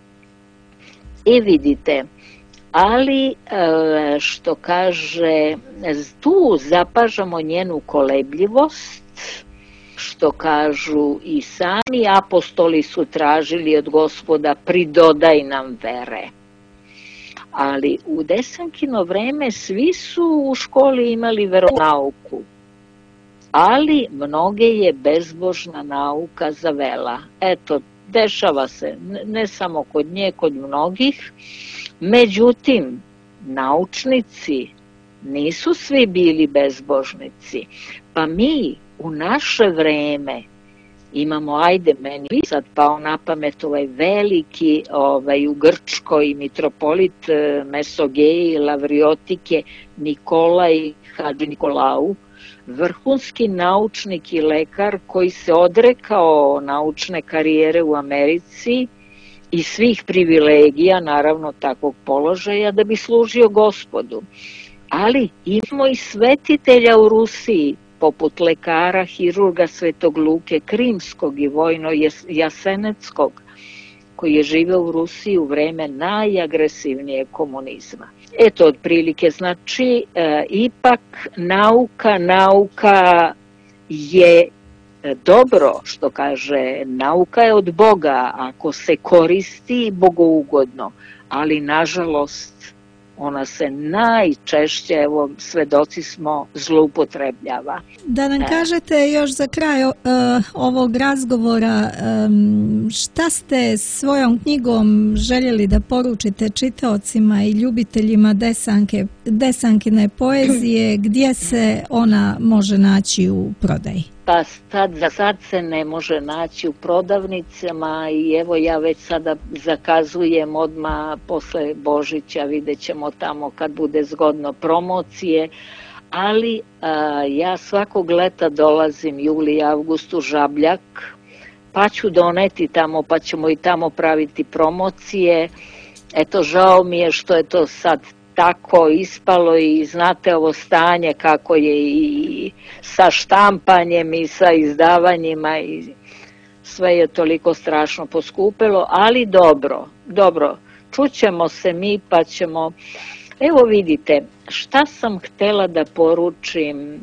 I vidite, ali što kaže, tu zapažamo njenu kolebljivost, što kažu i sami apostoli su tražili od Gospoda, pridodaj nam vere. Ali u Desankino vreme svi su u školi imali veronauku, ali mnoge je bezbožna nauka zavela. Eto, dešava se, ne samo kod nje, kod mnogih. Međutim, naučnici nisu svi bili bezbožnici. Pa mi u naše vreme imamo, meni sad pao na pamet ovaj veliki u Grčkoj mitropolit Mesogeji, Lavriotike, Nikolaj Hadži Nikolau, vrhunski naučnik i lekar koji se odrekao naučne karijere u Americi i svih privilegija, naravno takvog položaja, da bi služio Gospodu. Ali imamo i svetitelja u Rusiji, poput lekara, hirurga Svetog Luke Krimskog i vojno Jaseneckog, koji je živeo u Rusiji u vreme najagresivnijeg komunizma. Eto, otprilike, znači, ipak nauka je dobro, što kaže, nauka je od Boga ako se koristi bogougodno, ali nažalost ona se najčešće, evo svedoci smo, zloupotrebljava. Da nam kažete još za kraj ovog razgovora, šta ste svojom knjigom željeli da poručite čitaocima i ljubiteljima Desankine poezije, gdje se ona može naći u prodaji? Pa za sad se ne može naći u prodavnicama i evo ja već sada zakazujem odmah posle Božića, vidjet ćemo tamo kad bude zgodno promocije, ali ja svakog leta dolazim juli, avgust u Žabljak, pa ću doneti tamo, pa ćemo i tamo praviti promocije. Eto, žao mi je što je to sad tako ispalo i znate ovo stanje kako je i sa štampanjem i sa izdavanjima i sve je toliko strašno poskupilo, ali dobro, čućemo se mi pa ćemo. Evo vidite, šta sam htjela da poručim,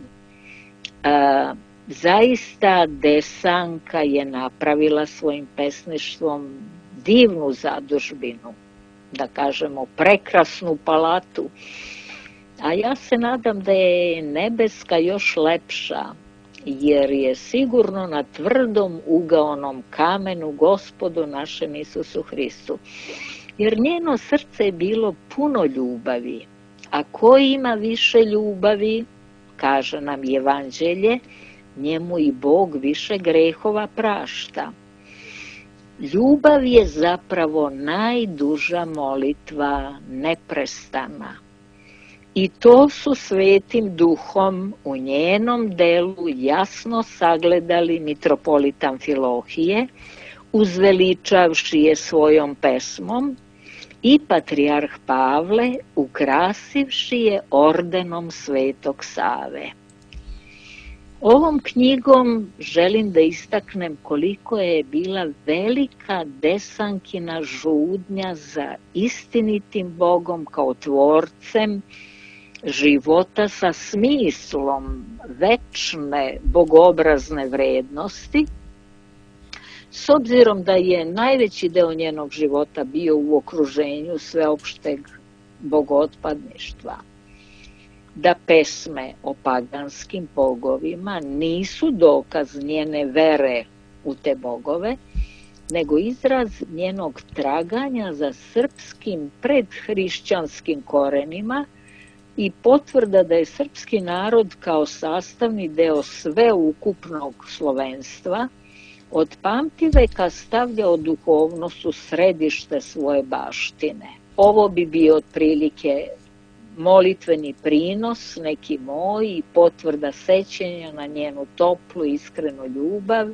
zaista Desanka je napravila svojim pesništvom divnu zadužbinu, da kažemo prekrasnu palatu, a ja se nadam da je nebeska još lepša, jer je sigurno na tvrdom ugaonom kamenu Gospodu našem Isusu Hristu. Jer njeno srce je bilo puno ljubavi, a ko ima više ljubavi, kaže nam Evanđelje, njemu i Bog više grehova prašta. Ljubav je zapravo najduža molitva, neprestana. I to su Svetim Duhom u njenom delu jasno sagledali mitropolit Amfilohije, uzveličavši je svojom pesmom, i patrijarh Pavle, ukrasivši je ordenom Svetog Save. Ovom knjigom želim da istaknem koliko je bila velika Desankina žudnja za istinitim Bogom kao tvorcem života sa smislom večne bogobrazne vrednosti, s obzirom da je najveći deo njenog života bio u okruženju sveopšteg bogootpadništva. Da pesme o paganskim bogovima nisu dokaz njene vere u te bogove, nego izraz njenog traganja za srpskim predhrišćanskim korenima i potvrda da je srpski narod kao sastavni deo sveukupnog slovenstva od pamtiveka stavljao duhovnost u središte svoje baštine. Ovo bi bio otprilike molitveni prinos, neki moj, i potvrda sećanja na njenu toplu, iskrenu ljubav,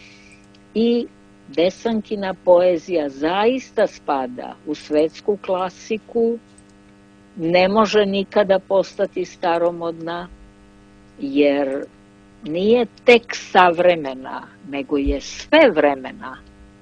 i Desankina poezija zaista spada u svetsku klasiku, ne može nikada postati staromodna, jer nije tek savremena, nego je svevremena.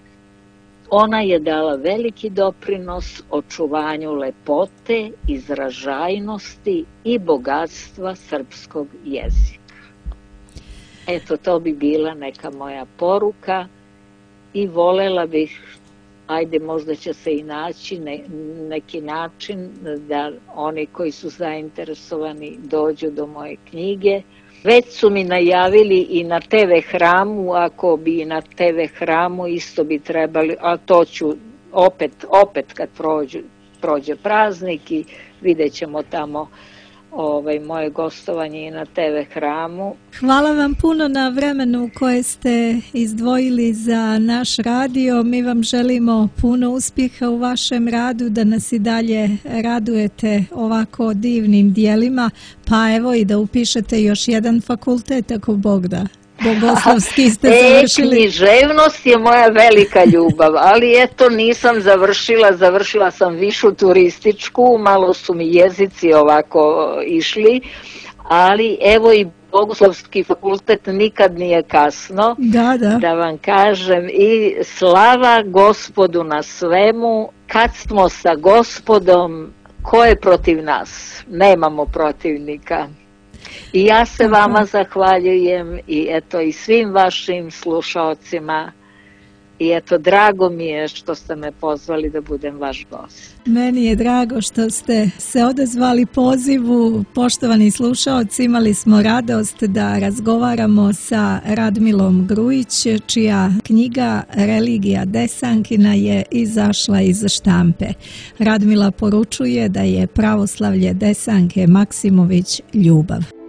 Ona je dala veliki doprinos očuvanju lepote, izražajnosti i bogatstva srpskog jezika. Eto, to bi bila neka moja poruka i volela bih, ajde, možda će se i naći neki način da oni koji su zainteresovani dođu do moje knjige. Već su mi najavili i na TV Hramu, ako bi na TV Hramu isto bi trebali, a to ću opet kad prođe praznik i vidjet ćemo tamo moje gostovanje i na TV Hramu. Hvala vam puno na vremenu koje ste izdvojili za naš radio. Mi vam želimo puno uspjeha u vašem radu, da nas i dalje radujete ovako divnim dijelima, pa evo i da upišete još jedan fakultet ako Bog da. Bogoslovski ste završili. Književnost je moja velika ljubav, ali eto nisam završila sam višu turističku, malo su mi jezici ovako išli, ali evo i Bogoslovski fakultet nikad nije kasno, da vam kažem, i slava Gospodu na svemu, kad smo sa Gospodom, ko je protiv nas? Nemamo protivnika. I ja se vama zahvaljujem i eto i svim vašim slušaocima. I eto, drago mi je što ste me pozvali da budem vaš gost. Meni je drago što ste se odazvali pozivu. Poštovani slušaoci, imali smo radost da razgovaramo sa Radmilom Grujić, čija knjiga Religija Desankina je izašla iz štampe. Radmila poručuje da je pravoslavlje Desanke Maksimović ljubav.